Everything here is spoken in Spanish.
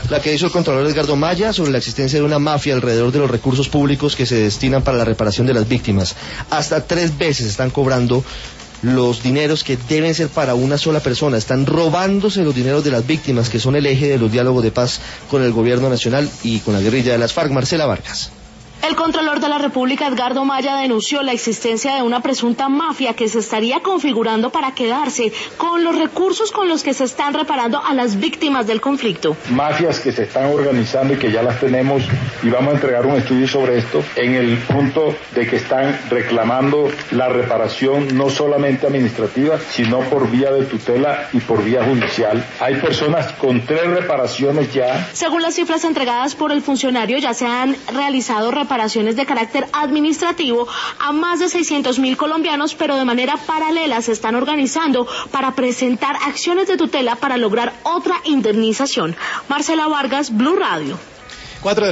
la que hizo el Contralor Edgardo Maya sobre la existencia de una mafia alrededor de los recursos públicos que se destinan para la reparación de las víctimas. Hasta 3 veces están cobrando los dineros que deben ser para una sola persona. Están robándose los dineros de las víctimas, que son el eje de los diálogos de paz con el gobierno nacional y con la guerrilla de las FARC. Marcela Vargas. El Contralor de la República, Edgardo Maya, denunció la existencia de una presunta mafia que se estaría configurando para quedarse con los recursos con los que se están reparando a las víctimas del conflicto. Mafias que se están organizando y que ya las tenemos, y vamos a entregar un estudio sobre esto, en el punto de que están reclamando la reparación no solamente administrativa, sino por vía de tutela y por vía judicial. Hay personas con 3 reparaciones ya. Según las cifras entregadas por el funcionario, ya se han realizado reparaciones de carácter administrativo a más de 600.000 colombianos, pero de manera paralela se están organizando para presentar acciones de tutela para lograr otra indemnización. Marcela Vargas, Blue Radio.